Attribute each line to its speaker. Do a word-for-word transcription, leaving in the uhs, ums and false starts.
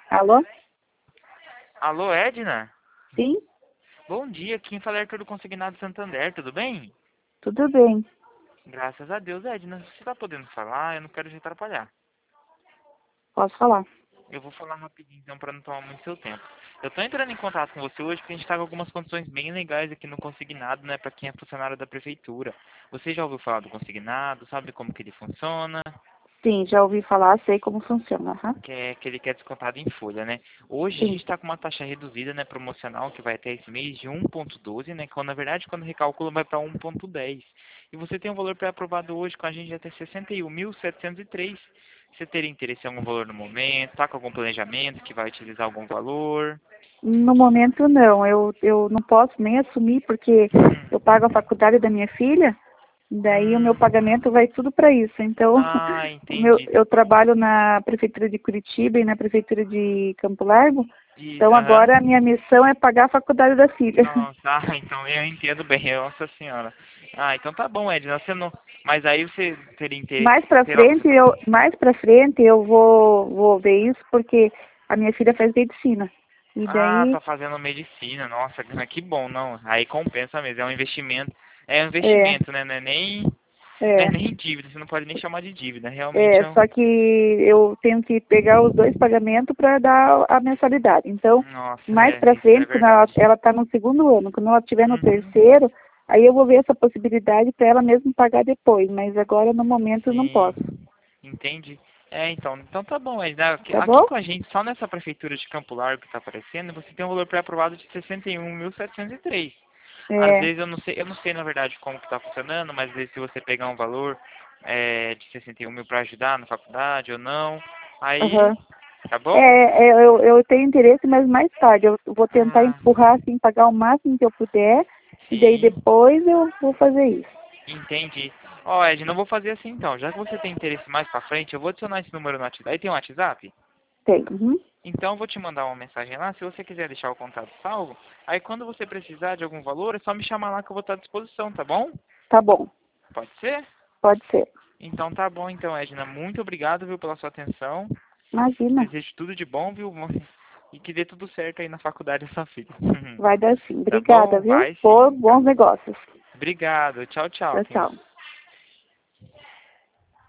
Speaker 1: Alô?
Speaker 2: Alô, Edna?
Speaker 1: Sim?
Speaker 2: Bom dia, quem fala é Arthur do Consignado Santander, tudo bem?
Speaker 1: Tudo bem.
Speaker 2: Graças a Deus, Edna. Você tá podendo falar? Eu não quero te atrapalhar.
Speaker 1: Posso falar?
Speaker 2: Eu vou falar rapidinho, então, para não tomar muito seu tempo. Eu tô entrando em contato com você hoje porque a gente tá com algumas condições bem legais aqui no Consignado, né, para quem é funcionário da Prefeitura. Você já ouviu falar do Consignado? Sabe como que ele funciona?
Speaker 1: Sim, já ouvi falar, sei como funciona. Aham.
Speaker 2: Que é que ele quer descontado em folha, né? Hoje a gente
Speaker 1: Sim.
Speaker 2: está com uma taxa reduzida, né, promocional, que vai até esse mês de um ponto doze, né? Quando na verdade, quando recalcula, vai para um ponto dez. E você tem um valor pré-aprovado hoje com a gente de até sessenta e um mil setecentos e três. Você teria interesse em algum valor no momento? Tá com algum planejamento que vai utilizar algum valor?
Speaker 1: No momento, não. Eu, eu não posso nem assumir, porque eu pago a faculdade da minha filha, daí o meu
Speaker 2: Hum,
Speaker 1: pagamento vai tudo para isso. Então,
Speaker 2: ah,
Speaker 1: o meu,
Speaker 2: entendi.
Speaker 1: eu trabalho na Prefeitura de Curitiba e na Prefeitura de Campo Largo,
Speaker 2: E,
Speaker 1: então
Speaker 2: aham.
Speaker 1: agora a minha missão é pagar a faculdade da filha.
Speaker 2: Nossa, ah, então eu entendo bem, nossa senhora. Ah, então tá bom, Edna, você não... Mas aí você teria interesse,
Speaker 1: Mais pra
Speaker 2: sei lá,
Speaker 1: frente, eu, mais pra frente eu vou, vou ver isso, porque a minha filha faz medicina. E
Speaker 2: ah,
Speaker 1: daí,
Speaker 2: tá fazendo medicina, nossa, que bom, não. Aí compensa mesmo, é um investimento. É um
Speaker 1: é,
Speaker 2: investimento, né? Não é nem, não é
Speaker 1: é,
Speaker 2: nem dívida, você não pode nem chamar de dívida. Realmente
Speaker 1: é,
Speaker 2: é um.
Speaker 1: só que eu tenho que pegar os dois pagamentos para dar a mensalidade. Então,
Speaker 2: Nossa,
Speaker 1: mais
Speaker 2: é,
Speaker 1: pra
Speaker 2: isso é
Speaker 1: frente, quando ela,
Speaker 2: verdade.
Speaker 1: ela tá no segundo ano, quando ela estiver no
Speaker 2: Uhum,
Speaker 1: terceiro, aí eu vou ver essa possibilidade para ela mesmo pagar depois, mas agora no momento eu não
Speaker 2: sim,
Speaker 1: posso.
Speaker 2: entendi. É, então, então tá bom, mas né, aqui,
Speaker 1: Tá
Speaker 2: aqui
Speaker 1: bom?
Speaker 2: com a gente, só nessa prefeitura de Campo Largo que tá aparecendo, você tem um valor pré-aprovado de sessenta e um mil setecentos e três. Às
Speaker 1: É,
Speaker 2: vezes eu não sei, eu não sei na verdade como que tá funcionando, mas às vezes se você pegar um valor é, de sessenta e um mil para ajudar na faculdade ou não, aí,
Speaker 1: aham.
Speaker 2: tá
Speaker 1: É,
Speaker 2: bom?
Speaker 1: é, eu, eu tenho interesse, mas mais tarde. Eu vou tentar
Speaker 2: Ah,
Speaker 1: empurrar, assim, pagar o máximo que eu puder. E daí
Speaker 2: sim,
Speaker 1: depois eu vou fazer isso.
Speaker 2: entendi. Ó, Ed, não vou fazer assim então. Já que você tem interesse mais pra frente, eu vou adicionar esse número no WhatsApp. Aí tem um WhatsApp?
Speaker 1: Tem. Uhum.
Speaker 2: Então eu vou te mandar uma mensagem lá. Se você quiser deixar o contato salvo, aí quando você precisar de algum valor, é só me chamar lá que eu vou estar à disposição, tá bom?
Speaker 1: Tá bom.
Speaker 2: Pode ser?
Speaker 1: Pode ser.
Speaker 2: Então tá bom então, Edna. Muito obrigado, viu, pela sua atenção.
Speaker 1: Imagina.
Speaker 2: Desejo tudo de bom, viu? E que dê tudo certo aí na faculdade da sua filha.
Speaker 1: Vai dar sim.
Speaker 2: Tá
Speaker 1: Obrigada,
Speaker 2: bom?
Speaker 1: viu?
Speaker 2: Vai
Speaker 1: Por
Speaker 2: sim.
Speaker 1: bons negócios.
Speaker 2: Obrigado. Tchau, tchau.
Speaker 1: Tchau,
Speaker 2: Tenha
Speaker 1: tchau.